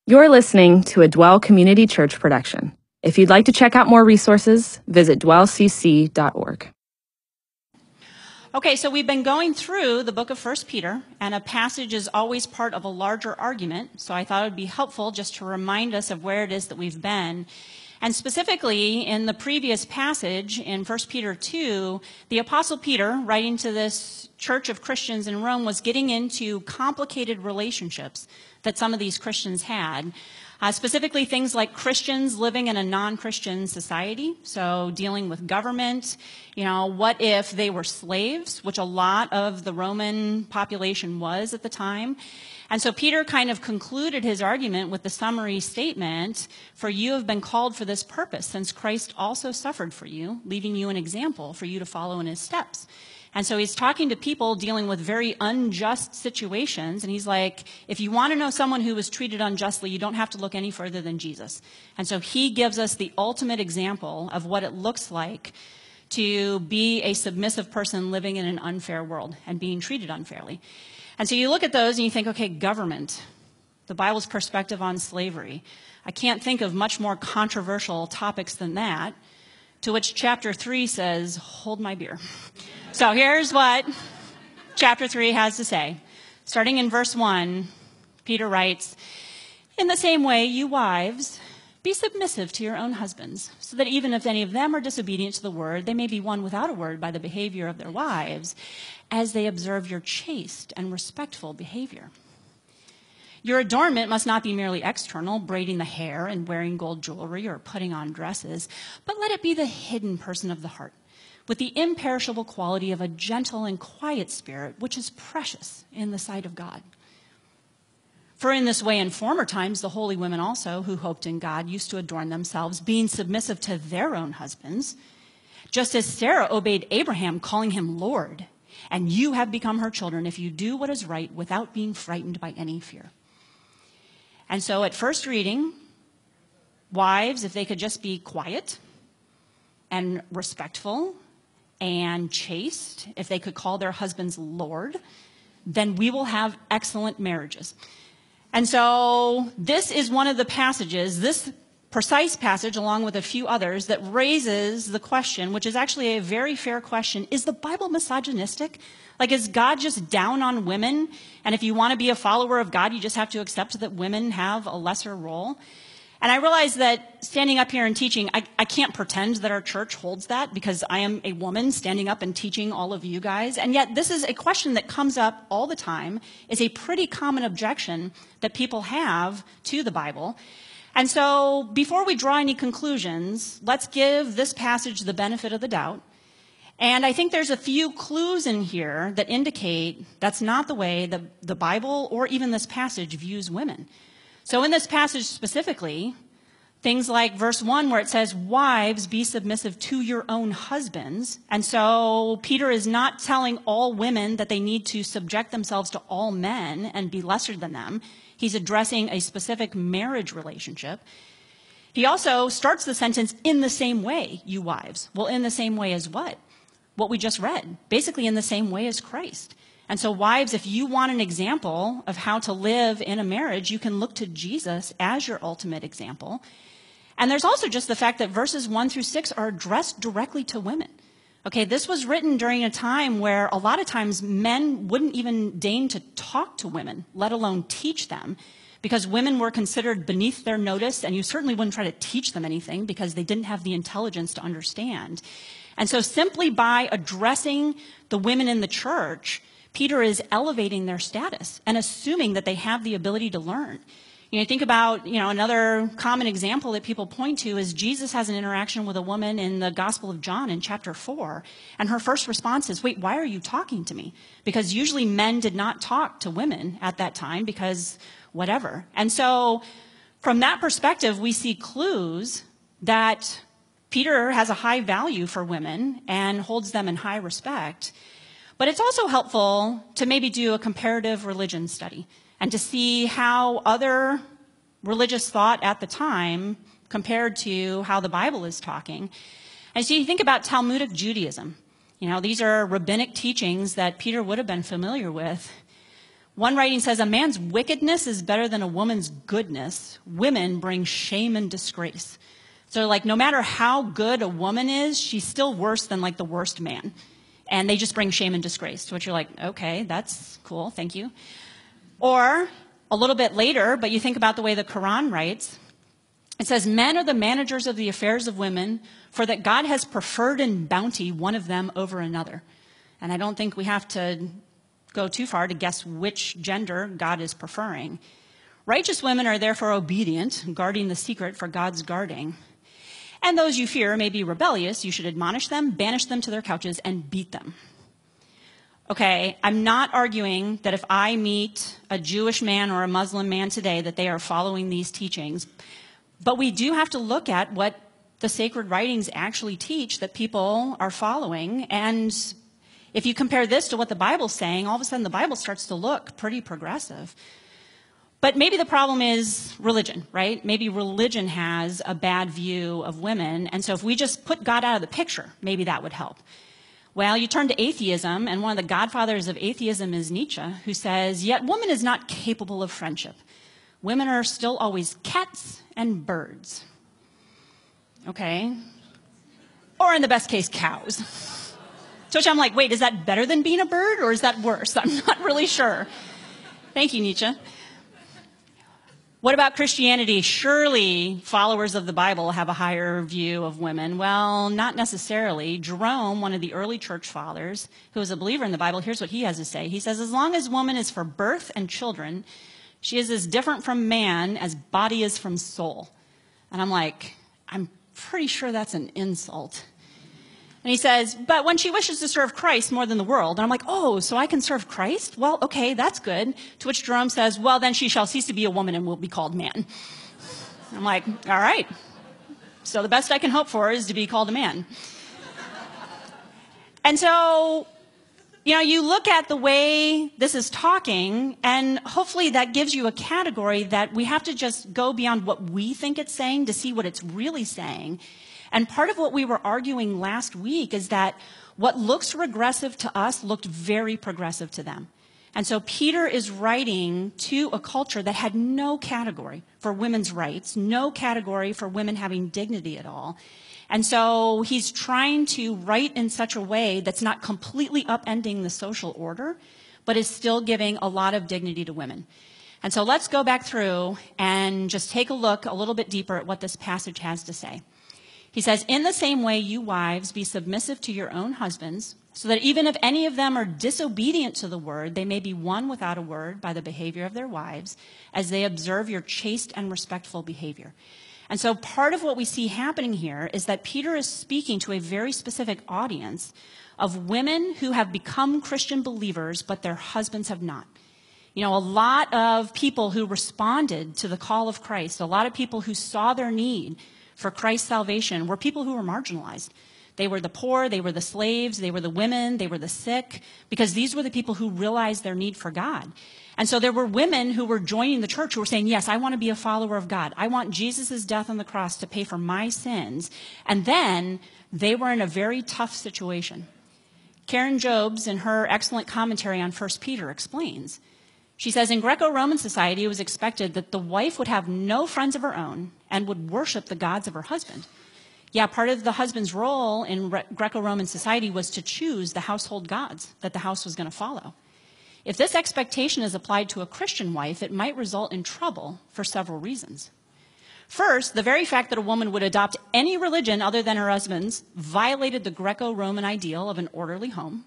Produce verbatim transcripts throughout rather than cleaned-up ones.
You're listening to a Dwell Community Church production. If you'd like to check out more resources, visit dwell c c dot org. Okay, so we've been going through the book of First Peter, and a passage is always part of a larger argument, so I thought it would be helpful just to remind us of where it is that we've been. And specifically, in the previous passage, in First Peter two, the Apostle Peter, writing to this church of Christians in Rome, was getting into complicated relationships that some of these Christians had. Uh, specifically, things like Christians living in a non-Christian society, so dealing with government. You know, what if they were slaves, which a lot of the Roman population was at the time. And so Peter kind of concluded his argument with the summary statement, "For you have been called for this purpose, since Christ also suffered for you, leaving you an example for you to follow in his steps." And so he's talking to people dealing with very unjust situations, and he's like, if you want to know someone who was treated unjustly, you don't have to look any further than Jesus. And so he gives us the ultimate example of what it looks like to be a submissive person living in an unfair world and being treated unfairly. And so you look at those and you think, okay, government, the Bible's perspective on slavery. I can't think of much more controversial topics than that, to which chapter three says, hold my beer. So here's what chapter three has to say. Starting in verse one, Peter writes, "In the same way, you wives, be submissive to your own husbands, so that even if any of them are disobedient to the word, they may be won without a word by the behavior of their wives, as they observe your chaste and respectful behavior. Your adornment must not be merely external, braiding the hair and wearing gold jewelry or putting on dresses, but let it be the hidden person of the heart, with the imperishable quality of a gentle and quiet spirit, which is precious in the sight of God. For in this way in former times the holy women also, who hoped in God, used to adorn themselves, being submissive to their own husbands, just as Sarah obeyed Abraham, calling him Lord, and you have become her children if you do what is right without being frightened by any fear." And so at first reading, wives, if they could just be quiet and respectful and chaste, if they could call their husbands Lord, then we will have excellent marriages. And so this is one of the passages, this precise passage, along with a few others, that raises the question, which is actually a very fair question, is the Bible misogynistic? Like, is God just down on women? And if you want to be a follower of God, you just have to accept that women have a lesser role? And I realize that standing up here and teaching, I, I can't pretend that our church holds that, because I am a woman standing up and teaching all of you guys. And yet this is a question that comes up all the time, is a pretty common objection that people have to the Bible. And so before we draw any conclusions, let's give this passage the benefit of the doubt. And I think there's a few clues in here that indicate that's not the way the, the Bible or even this passage views women. So in this passage specifically, things like verse one, where it says, "Wives, be submissive to your own husbands." And so Peter is not telling all women that they need to subject themselves to all men and be lesser than them. He's addressing a specific marriage relationship. He also starts the sentence, "In the same way, you wives." Well, in the same way as what? What we just read. Basically in the same way as Christ. And so wives, if you want an example of how to live in a marriage, you can look to Jesus as your ultimate example. And there's also just the fact that verses one through six are addressed directly to women. Okay, this was written during a time where a lot of times men wouldn't even deign to talk to women, let alone teach them, because women were considered beneath their notice, and you certainly wouldn't try to teach them anything because they didn't have the intelligence to understand. And so simply by addressing the women in the church, Peter is elevating their status and assuming that they have the ability to learn. You know, think about, you know, another common example that people point to is Jesus has an interaction with a woman in the Gospel of John in chapter four. And her first response is, "Wait, why are you talking to me?" Because usually men did not talk to women at that time because whatever. And so from that perspective, we see clues that Peter has a high value for women and holds them in high respect. But it's also helpful to maybe do a comparative religion study and to see how other religious thought at the time compared to how the Bible is talking. And so you think about Talmudic Judaism. You know, these are rabbinic teachings that Peter would have been familiar with. One writing says, a man's wickedness is better than a woman's goodness. Women bring shame and disgrace. So like, no matter how good a woman is, she's still worse than like the worst man. And they just bring shame and disgrace, to which you're like, okay, that's cool, thank you. Or a little bit later, but you think about the way the Quran writes, it says, men are the managers of the affairs of women, for that God has preferred in bounty one of them over another. And I don't think we have to go too far to guess which gender God is preferring. Righteous women are therefore obedient, guarding the secret for God's guarding. And those you fear may be rebellious. You should admonish them, banish them to their couches, and beat them. Okay, I'm not arguing that if I meet a Jewish man or a Muslim man today that they are following these teachings. But we do have to look at what the sacred writings actually teach that people are following. And if you compare this to what the Bible's saying, all of a sudden the Bible starts to look pretty progressive. But maybe the problem is religion, right? Maybe religion has a bad view of women. And so if we just put God out of the picture, maybe that would help. Well, you turn to atheism, and one of the godfathers of atheism is Nietzsche, who says, yet woman is not capable of friendship. Women are still always cats and birds. Okay? Or in the best case, cows. To which I'm like, wait, is that better than being a bird, or is that worse? I'm not really sure. Thank you, Nietzsche. What about Christianity? Surely followers of the Bible have a higher view of women. Well, not necessarily. Jerome, one of the early church fathers, who was a believer in the Bible, here's what he has to say. He says, as long as woman is for birth and children, she is as different from man as body is from soul. And I'm like, I'm pretty sure that's an insult. And he says, but when she wishes to serve Christ more than the world, and I'm like, oh, so I can serve Christ? Well, okay, that's good. To which Jerome says, well, then she shall cease to be a woman and will be called man. I'm like, all right. So the best I can hope for is to be called a man. And so, you know, you look at the way this is talking, and hopefully that gives you a category that we have to just go beyond what we think it's saying to see what it's really saying. And part of what we were arguing last week is that what looks regressive to us looked very progressive to them. And so Peter is writing to a culture that had no category for women's rights, no category for women having dignity at all. And so he's trying to write in such a way that's not completely upending the social order, but is still giving a lot of dignity to women. And so let's go back through and just take a look a little bit deeper at what this passage has to say. He says, in the same way, you wives, be submissive to your own husbands, so that even if any of them are disobedient to the word, they may be won without a word by the behavior of their wives, as they observe your chaste and respectful behavior. And so part of what we see happening here is that Peter is speaking to a very specific audience of women who have become Christian believers, but their husbands have not. You know, a lot of people who responded to the call of Christ, a lot of people who saw their need for Christ's salvation were people who were marginalized. They were the poor, they were the slaves, they were the women, they were the sick, because these were the people who realized their need for God. And so there were women who were joining the church who were saying, yes, I want to be a follower of God. I want Jesus' death on the cross to pay for my sins. And then they were in a very tough situation. Karen Jobes, in her excellent commentary on First Peter, explains. She says, in Greco-Roman society, it was expected that the wife would have no friends of her own and would worship the gods of her husband. Yeah, part of the husband's role in Re- Greco-Roman society was to choose the household gods that the house was going to follow. If this expectation is applied to a Christian wife, it might result in trouble for several reasons. First, the very fact that a woman would adopt any religion other than her husband's violated the Greco-Roman ideal of an orderly home.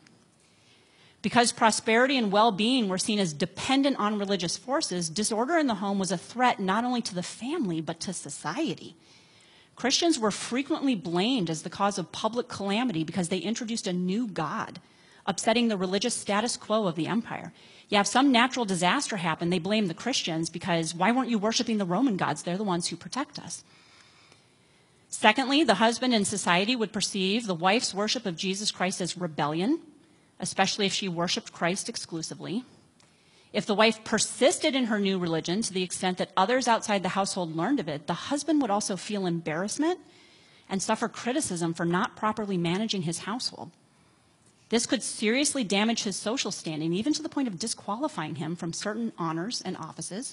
Because prosperity and well-being were seen as dependent on religious forces, disorder in the home was a threat not only to the family, but to society. Christians were frequently blamed as the cause of public calamity because they introduced a new god, upsetting the religious status quo of the empire. Yeah, if some natural disaster happened, they blamed the Christians because why weren't you worshiping the Roman gods? They're the ones who protect us. Secondly, the husband in society would perceive the wife's worship of Jesus Christ as rebellion, especially if she worshiped Christ exclusively. If the wife persisted in her new religion to the extent that others outside the household learned of it, the husband would also feel embarrassment and suffer criticism for not properly managing his household. This could seriously damage his social standing, even to the point of disqualifying him from certain honors and offices.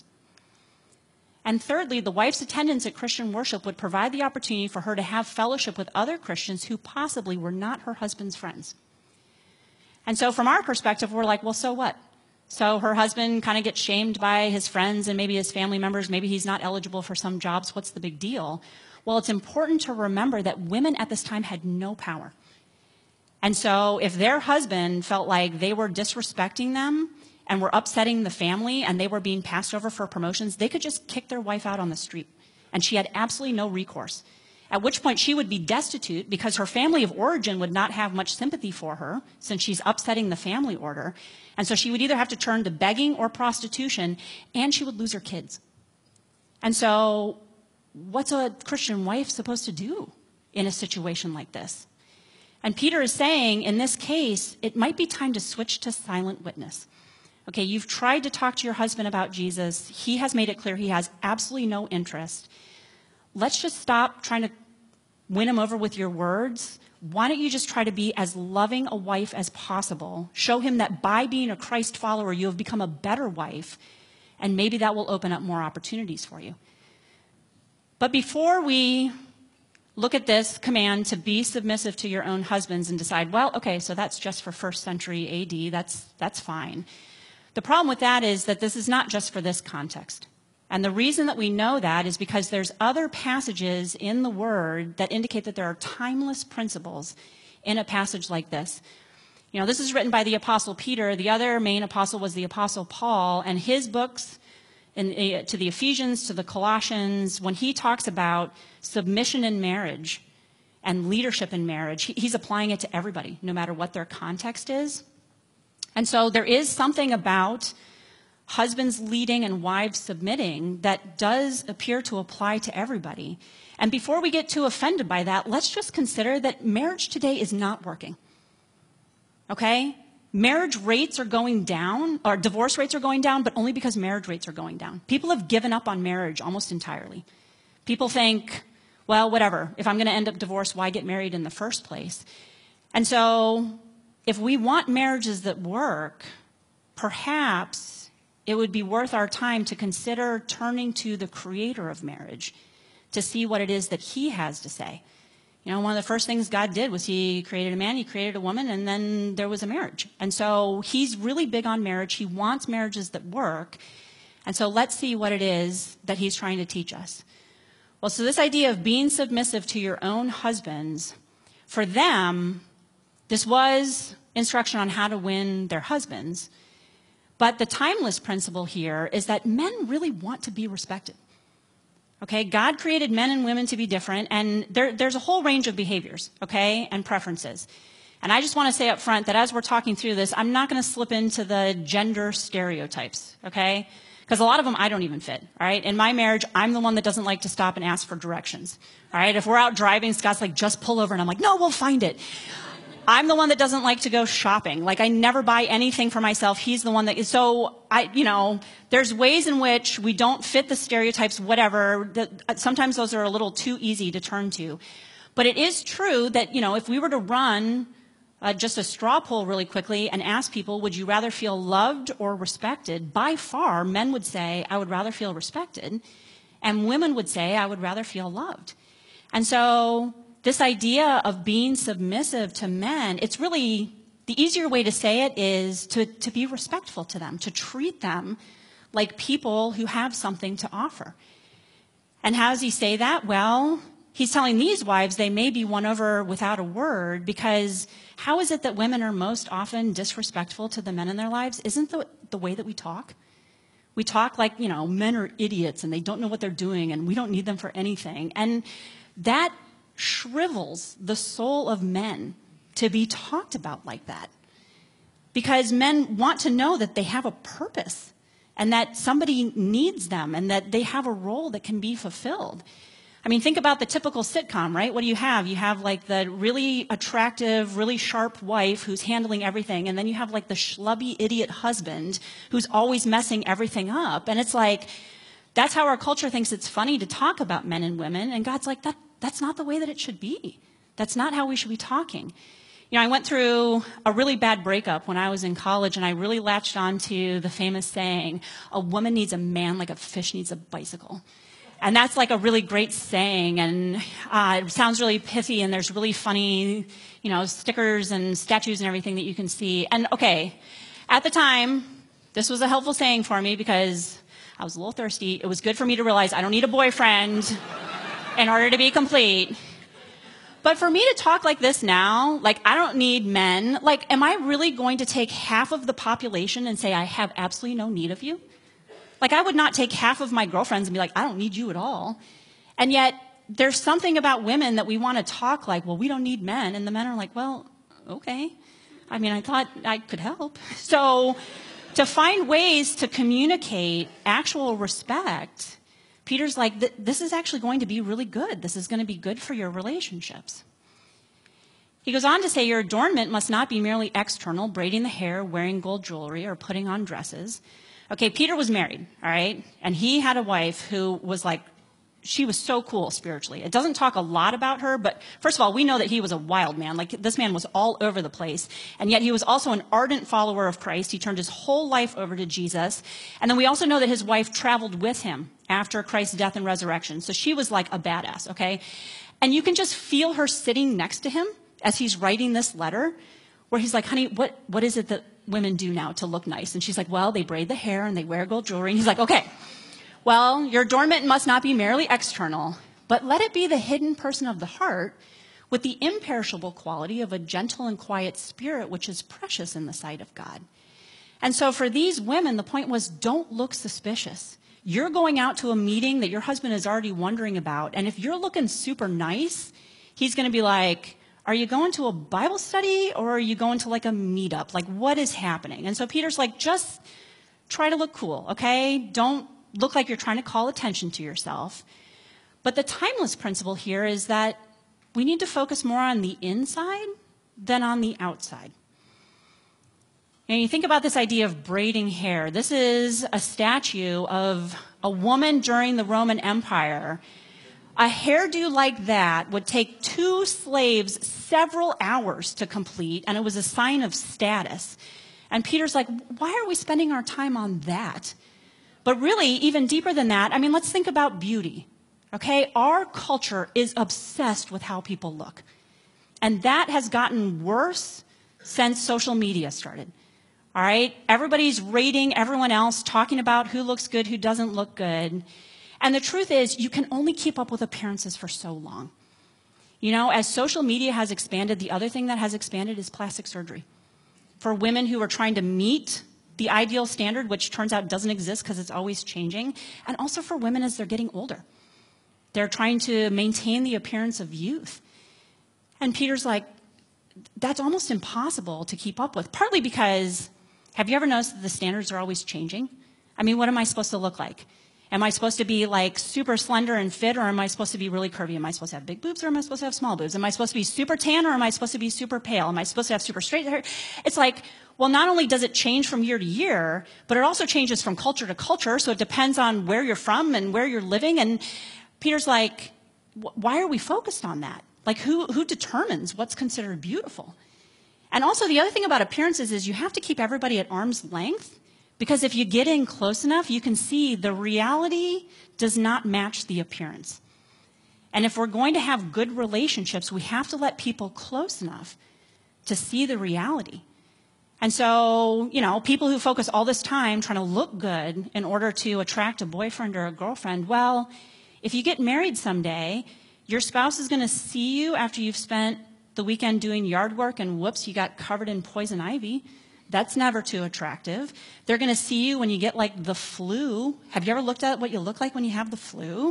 And thirdly, the wife's attendance at Christian worship would provide the opportunity for her to have fellowship with other Christians who possibly were not her husband's friends. And so from our perspective, we're like, well, so what? So her husband kind of gets shamed by his friends and maybe his family members. Maybe he's not eligible for some jobs. What's the big deal? Well, it's important to remember that women at this time had no power. And so if their husband felt like they were disrespecting them and were upsetting the family and they were being passed over for promotions, they could just kick their wife out on the street. And she had absolutely no recourse. At which point she would be destitute because her family of origin would not have much sympathy for her since she's upsetting the family order. And so she would either have to turn to begging or prostitution, and she would lose her kids. And so what's a Christian wife supposed to do in a situation like this? And Peter is saying, in this case, it might be time to switch to silent witness. Okay, you've tried to talk to your husband about Jesus. He has made it clear he has absolutely no interest. Let's just stop trying to win him over with your words. Why don't you just try to be as loving a wife as possible? Show him that by being a Christ follower, you have become a better wife, and maybe that will open up more opportunities for you. But before we look at this command to be submissive to your own husbands and decide, well, okay, so that's just for first century A D, that's, that's fine. The problem with that is that this is not just for this context. And the reason that we know that is because there's other passages in the Word that indicate that there are timeless principles in a passage like this. You know, this is written by the Apostle Peter. The other main apostle was the Apostle Paul, and his books, in, uh, to the Ephesians, to the Colossians, when he talks about submission in marriage and leadership in marriage, he, he's applying it to everybody, no matter what their context is. And so there is something about husbands leading and wives submitting that does appear to apply to everybody. And before we get too offended by that, let's just consider that marriage today is not working. Okay? Marriage rates are going down, or divorce rates are going down, but only because marriage rates are going down. People have given up on marriage almost entirely. People think, well, whatever. If I'm going to end up divorced, why get married in the first place? And so if we want marriages that work, perhaps it would be worth our time to consider turning to the creator of marriage to see what it is that he has to say. You know, one of the first things God did was he created a man, he created a woman, and then there was a marriage. And so he's really big on marriage. He wants marriages that work. And so let's see what it is that he's trying to teach us. Well, so this idea of being submissive to your own husbands, for them, this was instruction on how to win their husbands. But the timeless principle here is that men really want to be respected. Okay, God created men and women to be different, and there, there's a whole range of behaviors, okay, and preferences. And I just want to say up front that as we're talking through this, I'm not going to slip into the gender stereotypes, okay? Because a lot of them I don't even fit, all right? In my marriage, I'm the one that doesn't like to stop and ask for directions, all right? If we're out driving, Scott's like, just pull over, and I'm like, no, we'll find it. I'm the one that doesn't like to go shopping. Like, I never buy anything for myself. He's the one that is. So, I, you know, there's ways in which we don't fit the stereotypes, whatever. That, sometimes those are a little too easy to turn to. But it is true that, you know, if we were to run uh, just a straw poll really quickly and ask people, would you rather feel loved or respected? By far, men would say, I would rather feel respected. And women would say, I would rather feel loved. And so this idea of being submissive to men, it's really, the easier way to say it is to, to be respectful to them, to treat them like people who have something to offer. And how does he say that? Well, he's telling these wives they may be won over without a word, because how is it that women are most often disrespectful to the men in their lives? Isn't the, the way that we talk? We talk like, you know, men are idiots and they don't know what they're doing and we don't need them for anything. And that shrivels the soul of men to be talked about like that. Because men want to know that they have a purpose and that somebody needs them and that they have a role that can be fulfilled. I mean, think about the typical sitcom, right? What do you have? You have like the really attractive, really sharp wife who's handling everything, and then you have like the schlubby idiot husband who's always messing everything up. And it's like, that's how our culture thinks it's funny to talk about men and women, and God's like, that That's not the way that it should be. That's not how we should be talking. You know, I went through a really bad breakup when I was in college, and I really latched on to the famous saying, a woman needs a man like a fish needs a bicycle. And that's like a really great saying, and uh, it sounds really pithy, and there's really funny, you know, stickers and statues and everything that you can see. And okay, at the time, this was a helpful saying for me because I was a little thirsty. It was good for me to realize I don't need a boyfriend in order to be complete. But for me to talk like this now, like I don't need men, like am I really going to take half of the population and say I have absolutely no need of you? Like I would not take half of my girlfriends and be like, I don't need you at all. And yet there's something about women that we want to talk like, well, we don't need men. And the men are like, well, okay. I mean, I thought I could help. So to find ways to communicate actual respect, Peter's like, this is actually going to be really good. This is going to be good for your relationships. He goes on to say, your adornment must not be merely external, braiding the hair, wearing gold jewelry, or putting on dresses. Okay, Peter was married, all right? And he had a wife who was like, she was so cool spiritually. It doesn't talk a lot about her, but first of all, we know that he was a wild man. Like, this man was all over the place. And yet he was also an ardent follower of Christ. He turned his whole life over to Jesus. And then we also know that his wife traveled with him after Christ's death and resurrection. So she was like a badass, okay? And you can just feel her sitting next to him as he's writing this letter, where he's like, honey, what, what is it that women do now to look nice? And she's like, well, they braid the hair and they wear gold jewelry. And he's like, okay, well, your adornment must not be merely external, but let it be the hidden person of the heart with the imperishable quality of a gentle and quiet spirit, which is precious in the sight of God. And so for these women, the point was, don't look suspicious. You're going out to a meeting that your husband is already wondering about. And if you're looking super nice, he's going to be like, are you going to a Bible study or are you going to like a meetup? Like, what is happening? And so Peter's like, just try to look cool, okay? Don't look like you're trying to call attention to yourself. But the timeless principle here is that we need to focus more on the inside than on the outside. And you think about this idea of braiding hair. This is a statue of a woman during the Roman Empire. A hairdo like that would take two slaves several hours to complete, and it was a sign of status. And Peter's like, why are we spending our time on that? But really, even deeper than that, I mean, let's think about beauty, okay? Our culture is obsessed with how people look. And that has gotten worse since social media started, all right? Everybody's rating everyone else, talking about who looks good, who doesn't look good. And the truth is, you can only keep up with appearances for so long. You know, as social media has expanded, the other thing that has expanded is plastic surgery. For women who are trying to meet the ideal standard, which turns out doesn't exist because it's always changing, and also for women as they're getting older. They're trying to maintain the appearance of youth. And Peter's like, that's almost impossible to keep up with, partly because, have you ever noticed that the standards are always changing? I mean, what am I supposed to look like? Am I supposed to be like super slender and fit, or am I supposed to be really curvy? Am I supposed to have big boobs, or am I supposed to have small boobs? Am I supposed to be super tan, or am I supposed to be super pale? Am I supposed to have super straight hair? It's like, well, not only does it change from year to year, but it also changes from culture to culture. So it depends on where you're from and where you're living. And Peter's like, why are we focused on that? Like, who, who determines what's considered beautiful? And also the other thing about appearances is you have to keep everybody at arm's length. Because if you get in close enough, you can see the reality does not match the appearance. And if we're going to have good relationships, we have to let people close enough to see the reality. And so, you know, people who focus all this time trying to look good in order to attract a boyfriend or a girlfriend, well, if you get married someday, your spouse is going to see you after you've spent the weekend doing yard work and whoops, you got covered in poison ivy. That's never too attractive. They're going to see you when you get like the flu. Have you ever looked at what you look like when you have the flu?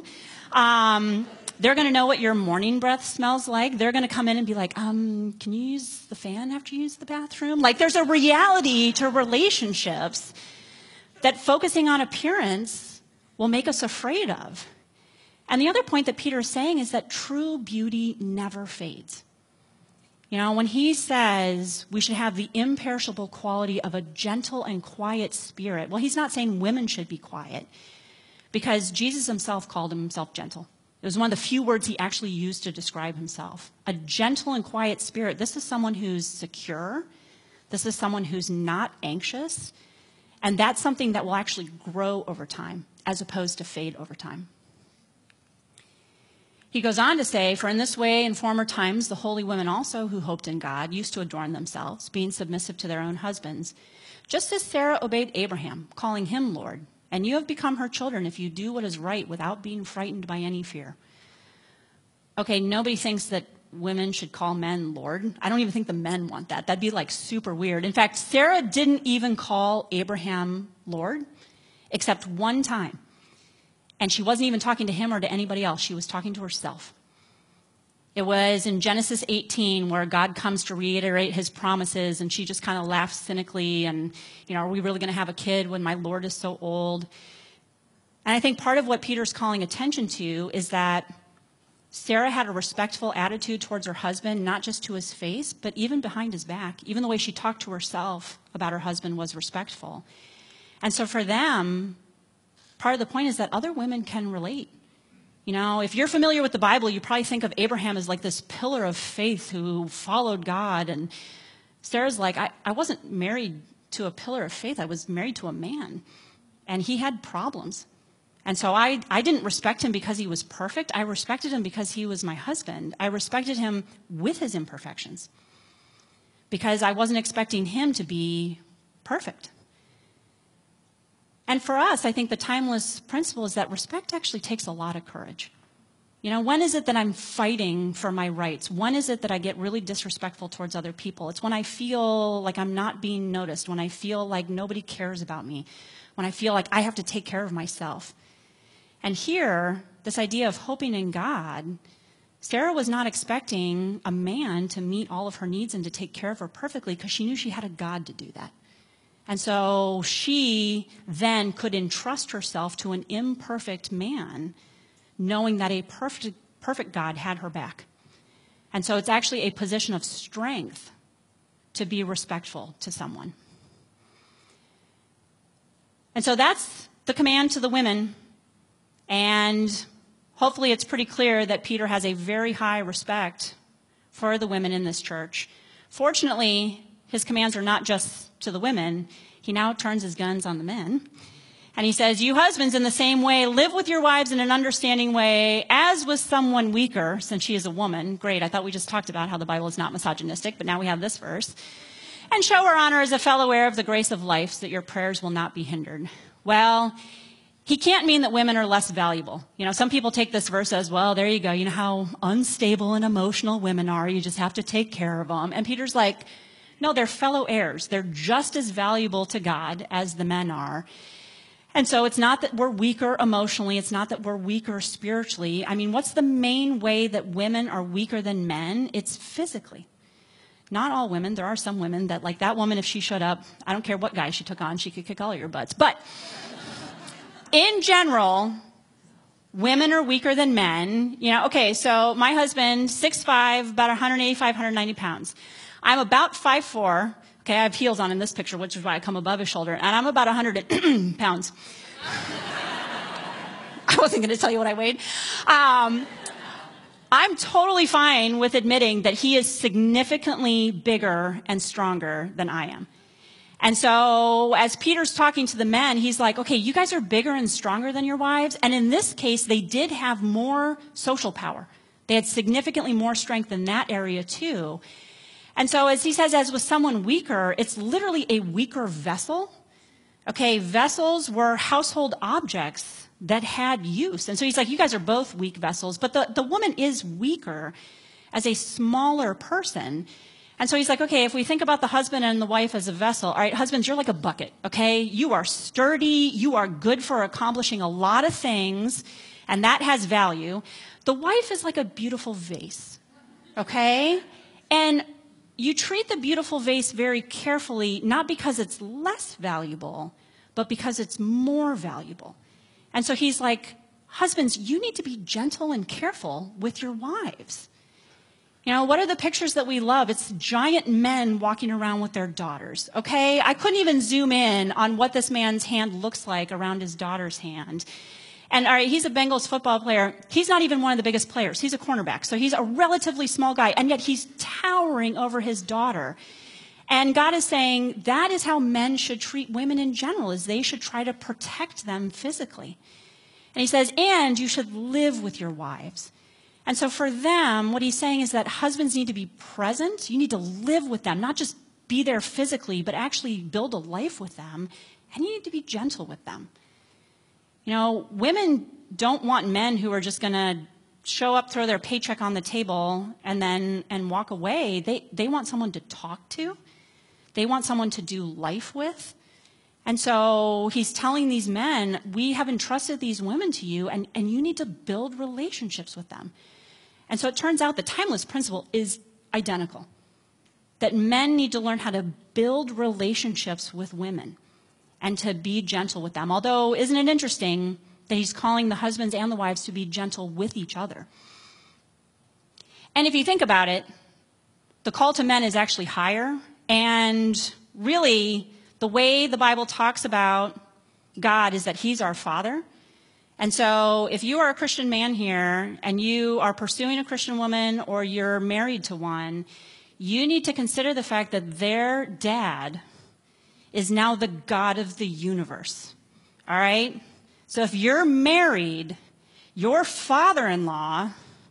Um, they're going to know what your morning breath smells like. They're going to come in and be like, um, can you use the fan after you use the bathroom? Like, there's a reality to relationships that focusing on appearance will make us afraid of. And the other point that Peter is saying is that true beauty never fades. You know, when he says we should have the imperishable quality of a gentle and quiet spirit, well, he's not saying women should be quiet, because Jesus himself called himself gentle It was one of the few words he actually used to describe himself. A gentle and quiet spirit. This is someone who's secure. This is someone who's not anxious. And that's something that will actually grow over time as opposed to fade over time. He goes on to say, for in this way, in former times, the holy women also who hoped in God used to adorn themselves, being submissive to their own husbands, just as Sarah obeyed Abraham, calling him Lord. And you have become her children if you do what is right without being frightened by any fear. Okay, nobody thinks that women should call men Lord. I don't even think the men want that. That'd be like super weird. In fact, Sarah didn't even call Abraham Lord, except one time. And she wasn't even talking to him or to anybody else. She was talking to herself. It was in Genesis eighteen where God comes to reiterate his promises, and she just kind of laughs cynically and, you know, are we really going to have a kid when my Lord is so old? And I think part of what Peter's calling attention to is that Sarah had a respectful attitude towards her husband, not just to his face, but even behind his back. Even the way she talked to herself about her husband was respectful. And so for them, part of the point is that other women can relate. You know, if you're familiar with the Bible, you probably think of Abraham as like this pillar of faith who followed God. And Sarah's like, I, I wasn't married to a pillar of faith. I was married to a man. And he had problems. And so I, I didn't respect him because he was perfect. I respected him because he was my husband. I respected him with his imperfections. Because I wasn't expecting him to be perfect. And for us, I think the timeless principle is that respect actually takes a lot of courage. You know, when is it that I'm fighting for my rights? When is it that I get really disrespectful towards other people? It's when I feel like I'm not being noticed, when I feel like nobody cares about me, when I feel like I have to take care of myself. And here, this idea of hoping in God, Sarah was not expecting a man to meet all of her needs and to take care of her perfectly because she knew she had a God to do that. And so she then could entrust herself to an imperfect man, knowing that a perfect, perfect God had her back. And so it's actually a position of strength to be respectful to someone. And so that's the command to the women. And hopefully it's pretty clear that Peter has a very high respect for the women in this church. Fortunately, his commands are not just to the women. He now turns his guns on the men. And he says, you husbands, in the same way, live with your wives in an understanding way, as with someone weaker, since she is a woman. Great, I thought we just talked about how the Bible is not misogynistic, but now we have this verse. And show her honor as a fellow heir of the grace of life, so that your prayers will not be hindered. Well, he can't mean that women are less valuable. You know, some people take this verse as, well, there you go. You know how unstable and emotional women are. You just have to take care of them. And Peter's like, no, they're fellow heirs. They're just as valuable to God as the men are. And so it's not that we're weaker emotionally. It's not that we're weaker spiritually. I mean, what's the main way that women are weaker than men? It's physically. Not all women. There are some women that, like that woman, if she showed up, I don't care what guy she took on, she could kick all your butts. But in general, women are weaker than men. You know, okay, so my husband, six foot five, about one eighty-five, one ninety pounds. I'm about five foot four. Okay, I have heels on in this picture, which is why I come above his shoulder. And I'm about one hundred pounds. I wasn't going to tell you what I weighed. Um, I'm totally fine with admitting that he is significantly bigger and stronger than I am. And so as Peter's talking to the men, he's like, okay, you guys are bigger and stronger than your wives. And in this case, they did have more social power. They had significantly more strength in that area too. And so as he says, as with someone weaker, it's literally a weaker vessel. Okay, vessels were household objects that had use. And so he's like, you guys are both weak vessels, but the, the woman is weaker as a smaller person. And so he's like, okay, if we think about the husband and the wife as a vessel, all right, husbands, you're like a bucket, okay? You are sturdy, you are good for accomplishing a lot of things, and that has value. The wife is like a beautiful vase, okay? And you treat the beautiful vase very carefully, not because it's less valuable, but because it's more valuable. And so he's like, husbands, you need to be gentle and careful with your wives. You know, what are the pictures that we love? It's giant men walking around with their daughters, okay? I couldn't even zoom in on what this man's hand looks like around his daughter's hand. And all right, he's a Bengals football player. He's not even one of the biggest players. He's a cornerback. So he's a relatively small guy, and yet he's towering over his daughter. And God is saying that is how men should treat women in general, is they should try to protect them physically. And he says, and you should live with your wives. And so for them, what he's saying is that husbands need to be present. You need to live with them, not just be there physically, but actually build a life with them. And you need to be gentle with them. You know, women don't want men who are just going to show up, throw their paycheck on the table, and then and walk away. They, they want someone to talk to. They want someone to do life with. And so he's telling these men, we have entrusted these women to you, and, and you need to build relationships with them. And so it turns out the timeless principle is identical, that men need to learn how to build relationships with women and to be gentle with them. Although, isn't it interesting that he's calling the husbands and the wives to be gentle with each other? And if you think about it, the call to men is actually higher. And really, the way the Bible talks about God is that he's our Father. And so if you are a Christian man here and you are pursuing a Christian woman or you're married to one, you need to consider the fact that their dad is now the God of the universe. All right? So if you're married, your father-in-law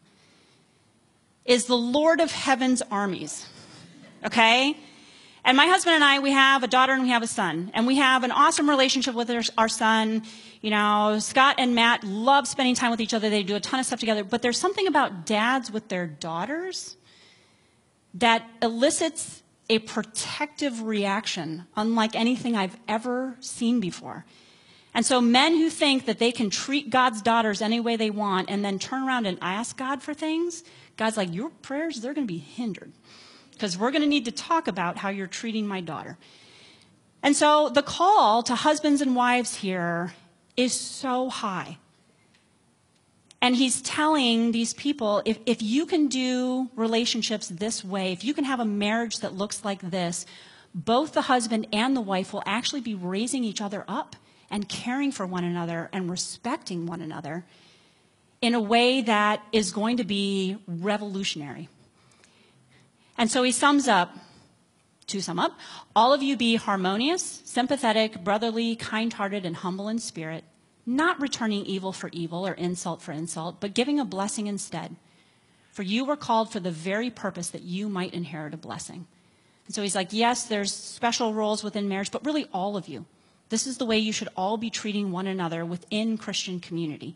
is the Lord of heaven's armies. Okay? And my husband and I, we have a daughter and we have a son. And we have an awesome relationship with our, our son. You know, Scott and Matt love spending time with each other. They do a ton of stuff together. But there's something about dads with their daughters that elicits a protective reaction unlike anything I've ever seen before. And so men who think that they can treat God's daughters any way they want and then turn around and ask God for things, God's like, your prayers, they're going to be hindered. Because we're going to need to talk about how you're treating my daughter. And so the call to husbands and wives here is so high. And he's telling these people, if, if you can do relationships this way, if you can have a marriage that looks like this, both the husband and the wife will actually be raising each other up and caring for one another and respecting one another in a way that is going to be revolutionary. And so he sums up, to sum up, all of you be harmonious, sympathetic, brotherly, kind-hearted, and humble in spirit, not returning evil for evil or insult for insult, but giving a blessing instead. For you were called for the very purpose that you might inherit a blessing. And so he's like, yes, there's special roles within marriage, but really all of you. This is the way you should all be treating one another within Christian community.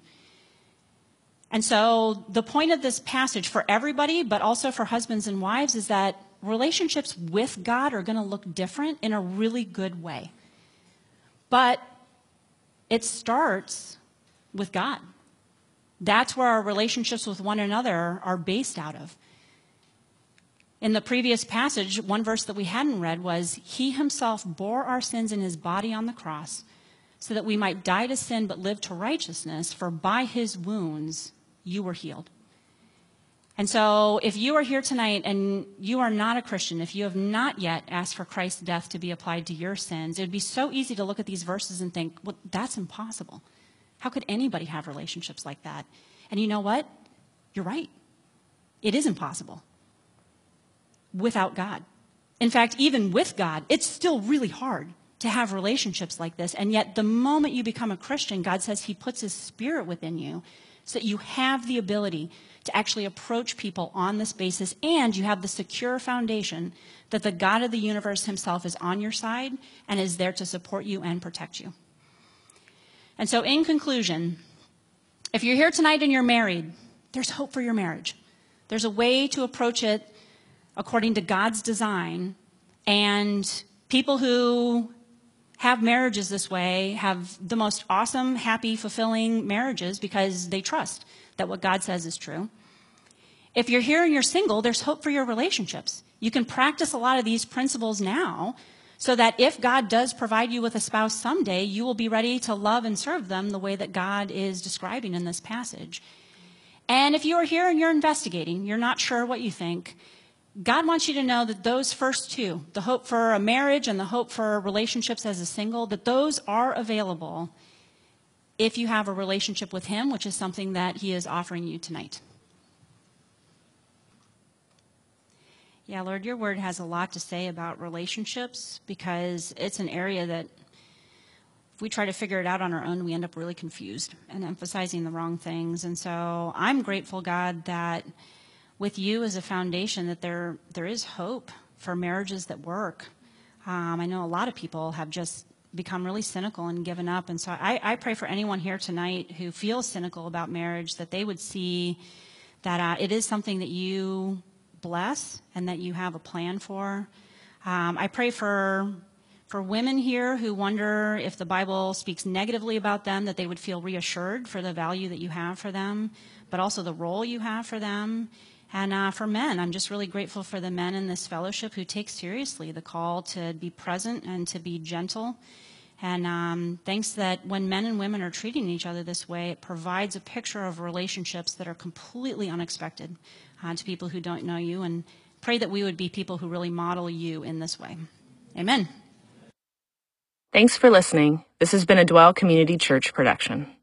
And so the point of this passage for everybody, but also for husbands and wives, is that relationships with God are going to look different in a really good way. But it starts with God. That's where our relationships with one another are based out of. In the previous passage, one verse that we hadn't read was, he himself bore our sins in his body on the cross so that we might die to sin but live to righteousness, for by his wounds you were healed. And so if you are here tonight and you are not a Christian, if you have not yet asked for Christ's death to be applied to your sins, it would be so easy to look at these verses and think, well, that's impossible. How could anybody have relationships like that? And you know what? You're right. It is impossible without God. In fact, even with God, it's still really hard to have relationships like this. And yet the moment you become a Christian, God says he puts his spirit within you so that you have the ability to actually approach people on this basis, and you have the secure foundation that the God of the universe himself is on your side and is there to support you and protect you. And so in conclusion, if you're here tonight and you're married, there's hope for your marriage. There's a way to approach it according to God's design, and people who have marriages this way have the most awesome, happy, fulfilling marriages because they trust that what God says is true. If you're here and you're single, there's hope for your relationships. You can practice a lot of these principles now so that if God does provide you with a spouse someday, you will be ready to love and serve them the way that God is describing in this passage. And if you are here and you're investigating, you're not sure what you think, God wants you to know that those first two, the hope for a marriage and the hope for relationships as a single, that those are available if you have a relationship with him, which is something that he is offering you tonight. Yeah, Lord, your word has a lot to say about relationships, because it's an area that if we try to figure it out on our own, we end up really confused and emphasizing the wrong things. And so I'm grateful, God, that with you as a foundation, that there there is hope for marriages that work. Um, I know a lot of people have just become really cynical and given up. And so I, I pray for anyone here tonight who feels cynical about marriage, that they would see that uh, it is something that you bless and that you have a plan for. Um, I pray for for women here who wonder if the Bible speaks negatively about them, that they would feel reassured for the value that you have for them, but also the role you have for them. And uh, for men, I'm just really grateful for the men in this fellowship who take seriously the call to be present and to be gentle. And um, thanks that when men and women are treating each other this way, it provides a picture of relationships that are completely unexpected uh, to people who don't know you. And pray that we would be people who really model you in this way. Amen. Thanks for listening. This has been a Dwell Community Church production.